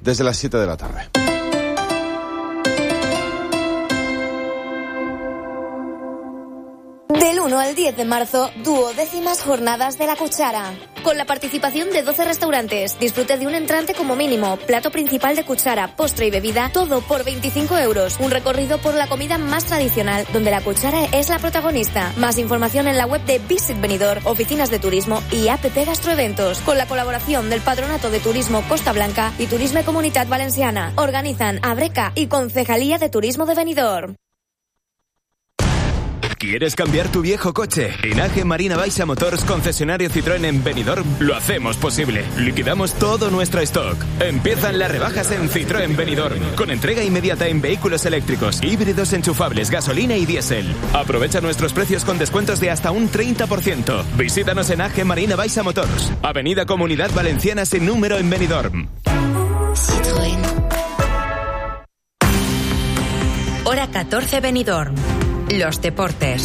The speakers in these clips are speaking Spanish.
desde las 7 de la tarde. Del 1 al 10 de marzo, 12ª jornadas de La Cuchara. Con la participación de 12 restaurantes. Disfrute de un entrante como mínimo, plato principal de cuchara, postre y bebida, todo por 25 €. Un recorrido por la comida más tradicional, donde La Cuchara es la protagonista. Más información en la web de Visit Benidorm, oficinas de turismo y APP Gastroeventos. Con la colaboración del Patronato de Turismo Costa Blanca y Turisme Comunitat Valenciana. Organizan Abreca y Concejalía de Turismo de Benidorm. ¿Quieres cambiar tu viejo coche? En AG Marina Baixa Motors, concesionario Citroën en Benidorm, lo hacemos posible. Liquidamos todo nuestro stock. Empiezan las rebajas en Citroën Benidorm, con entrega inmediata en vehículos eléctricos, híbridos enchufables, gasolina y diésel. Aprovecha nuestros precios con descuentos de hasta un 30%. Visítanos en AG Marina Baixa Motors, Avenida Comunidad Valenciana sin número en Benidorm. Citroën. Hora 14 Benidorm. Los deportes.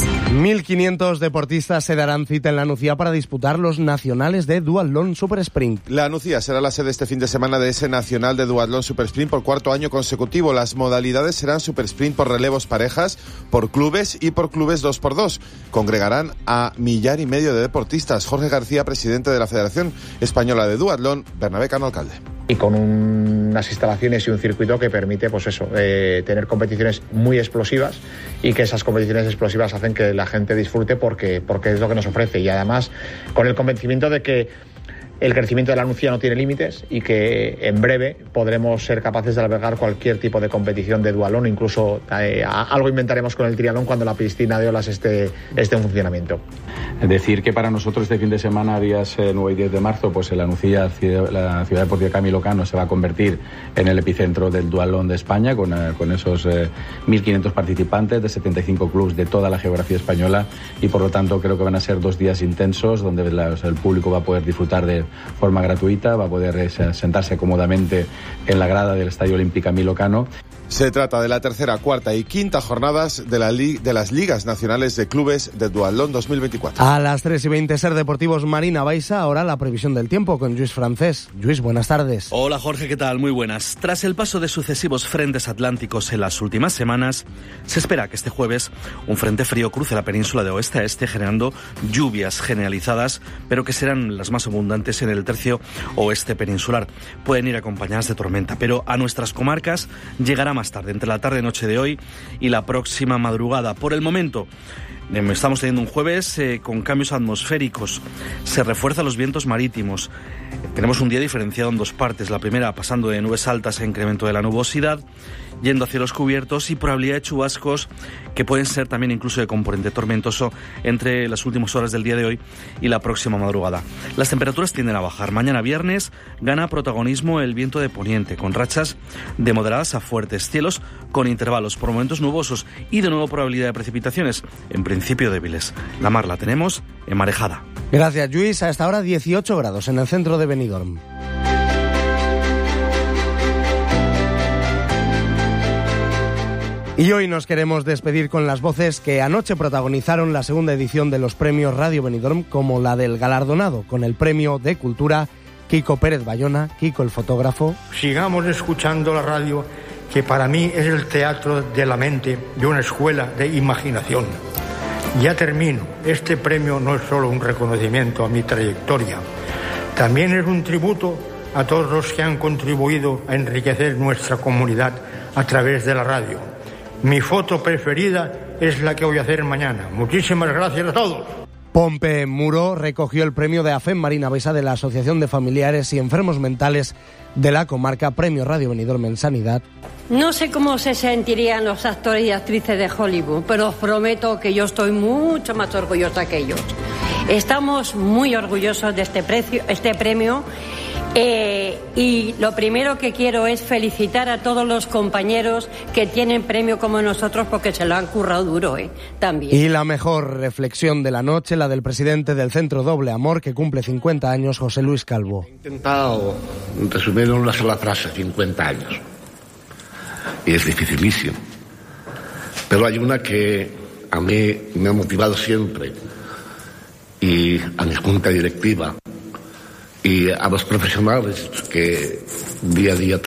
1.500 deportistas se darán cita en la Nucía para disputar los nacionales de Duatlón Super Sprint. La Nucía será la sede este fin de semana de ese nacional de Duatlón Super Sprint por cuarto año consecutivo. Las modalidades serán Super Sprint por relevos parejas, por clubes y por clubes 2x2. Congregarán a 1,5 millar de deportistas. Jorge García, presidente de la Federación Española de Duatlón, Bernabé Cano, alcalde. Y con unas instalaciones y un circuito que permite, tener competiciones muy explosivas y que esas competiciones explosivas hacen que la gente disfrute porque es lo que nos ofrece. Y además, con el convencimiento de que el crecimiento de la Nucía no tiene límites y que en breve podremos ser capaces de albergar cualquier tipo de competición de duatlón, incluso algo inventaremos con el triatlón cuando la piscina de olas esté en funcionamiento. Decir que para nosotros este fin de semana, días 9 y 10 de marzo, pues en la Nucía, la ciudad deportiva Camilo Cano se va a convertir en el epicentro del duatlón de España, con esos 1.500 participantes de 75 clubes de toda la geografía española, y por lo tanto creo que van a ser 2 días intensos donde el público va a poder disfrutar de forma gratuita, va a poder sentarse cómodamente en la grada del Estadio Olímpico Camilo Cano. Se trata de la tercera, cuarta y quinta jornadas de las Ligas Nacionales de Clubes de Duatlón 2024. A las 3:20, Ser Deportivos Marina Baixa. Ahora la previsión del tiempo con Lluís Francés. Lluís, buenas tardes. Hola Jorge, ¿qué tal? Muy buenas. Tras el paso de sucesivos frentes atlánticos en las últimas semanas, se espera que este jueves un frente frío cruce la península de oeste a este, generando lluvias generalizadas, pero que serán las más abundantes en el tercio oeste peninsular. Pueden ir acompañadas de tormenta, pero a nuestras comarcas llegará más tarde, entre la tarde-noche de hoy y la próxima madrugada. Por el momento, estamos teniendo un jueves con cambios atmosféricos. Se refuerzan los vientos marítimos. Tenemos un día diferenciado en 2 partes. La primera, pasando de nubes altas a incremento de la nubosidad, yendo a cielos cubiertos y probabilidad de chubascos que pueden ser también incluso de componente tormentoso entre las últimas horas del día de hoy y la próxima madrugada. Las temperaturas tienden a bajar. Mañana viernes gana protagonismo el viento de poniente, con rachas de moderadas a fuertes, cielos con intervalos por momentos nubosos y de nuevo probabilidad de precipitaciones, en principio débiles. La mar la tenemos enmarejada. Gracias, Lluís. A esta hora 18 grados en el centro de Benidorm. Y hoy nos queremos despedir con las voces que anoche protagonizaron la segunda edición de los premios Radio Benidorm, como la del galardonado con el premio de Cultura, Kiko Pérez Bayona. Kiko, el fotógrafo. Sigamos escuchando la radio, que para mí es el teatro de la mente de una escuela de imaginación. Ya termino. Este premio no es solo un reconocimiento a mi trayectoria, también es un tributo a todos los que han contribuido a enriquecer nuestra comunidad a través de la radio. Mi foto preferida es la que voy a hacer mañana. Muchísimas gracias a todos. Pompe Muro recogió el premio de AFEM Marina Baixa de la Asociación de Familiares y Enfermos Mentales de la comarca, premio Radio Benidorm en Sanidad. No sé cómo se sentirían los actores y actrices de Hollywood, pero os prometo que yo estoy mucho más orgullosa que ellos. Estamos muy orgullosos de este premio. Y lo primero que quiero es felicitar a todos los compañeros que tienen premio como nosotros, porque se lo han currado duro, también. Y la mejor reflexión de la noche, la del presidente del Centro Doble Amor, que cumple 50 años, José Luis Calvo. He intentado resumir en una sola frase, 50 años. Y es dificilísimo. Pero hay una que a mí me ha motivado siempre, y a mi junta directiva, y a los profesionales que día a día